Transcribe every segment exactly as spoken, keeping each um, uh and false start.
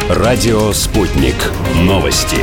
Радио «Спутник». Новости.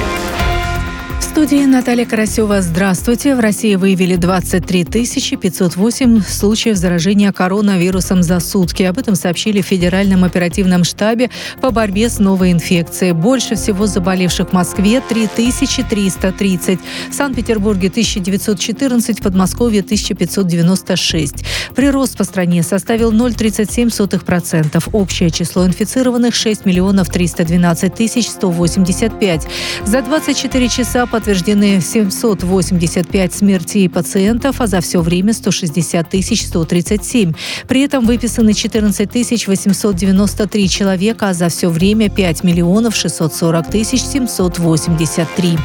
В студии Наталья Карасева. Здравствуйте. В России выявили двадцать три тысячи пятьсот восемь случаев заражения коронавирусом за сутки. Об этом сообщили в Федеральном оперативном штабе по борьбе с новой инфекцией. Больше всего заболевших в Москве – три тысячи триста тридцать. В Санкт-Петербурге – тысяча девятьсот четырнадцать, в Подмосковье – тысяча пятьсот девяносто шесть. Прирост по стране составил ноль целых тридцать семь сотых процента. Общее число инфицированных – шесть миллионов триста двенадцать тысяч сто восемьдесят пять. За двадцать четыре часа подтверждены семьсот восемьдесят пять смертей пациентов, а за все время сто шестьдесят тысяч сто тридцать семь. При этом выписаны четырнадцать тысяч восемьсот девяносто три человека, а за все время пять миллионов шестьсот сорок тысяч семьсот восемьдесят три.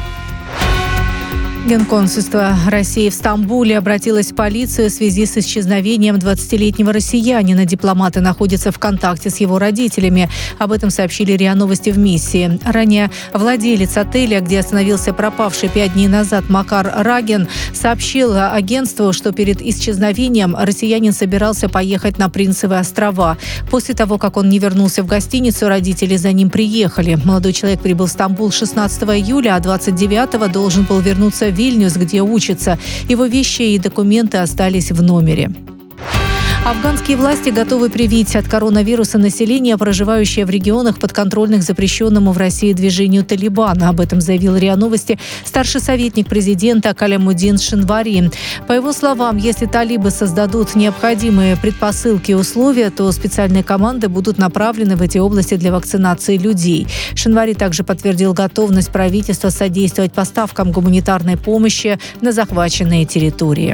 Генконсульство России в Стамбуле обратилось в полицию в связи с исчезновением двадцатилетнего россиянина. Дипломаты находятся в контакте с его родителями. Об этом сообщили РИА Новости в миссии. Ранее владелец отеля, где остановился пропавший пять дней назад Макар Рагин, сообщил агентству, что перед исчезновением россиянин собирался поехать на Принцевы острова. После того, как он не вернулся в гостиницу, родители за ним приехали. Молодой человек прибыл в Стамбул шестнадцатого июля, а двадцать девятого должен был вернуться в Вильнюс, где учится. Его вещи и документы остались в номере. Афганские власти готовы привить от коронавируса население, проживающее в регионах, подконтрольных запрещенному в России движению «Талибана». Об этом заявил РИА Новости старший советник президента Калямудин Шинвари. По его словам, если талибы создадут необходимые предпосылки и условия, то специальные команды будут направлены в эти области для вакцинации людей. Шинвари также подтвердил готовность правительства содействовать поставкам гуманитарной помощи на захваченные территории.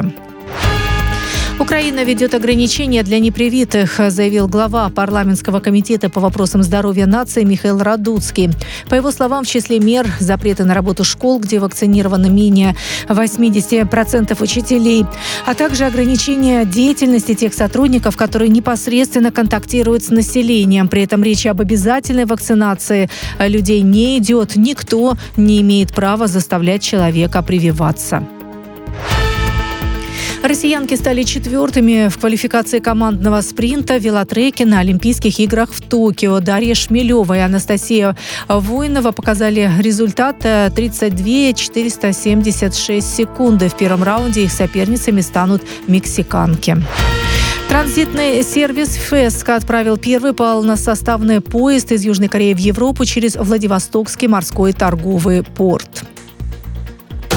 Украина ведет ограничения для непривитых, заявил глава парламентского комитета по вопросам здоровья нации Михаил Радуцкий. По его словам, в числе мер запреты на работу школ, где вакцинировано менее восемьдесят процентов учителей, а также ограничения деятельности тех сотрудников, которые непосредственно контактируют с населением. При этом речь об обязательной вакцинации людей не идет. Никто не имеет права заставлять человека прививаться. Россиянки стали четвертыми в квалификации командного спринта в велотреке на Олимпийских играх в Токио. Дарья Шмелева и Анастасия Воинова показали результат тридцать две тысячи четыреста семьдесят шесть секунды. В первом раунде их соперницами станут мексиканки. Транзитный сервис ФЭСК отправил первый полносоставный поезд из Южной Кореи в Европу через Владивостокский морской торговый порт.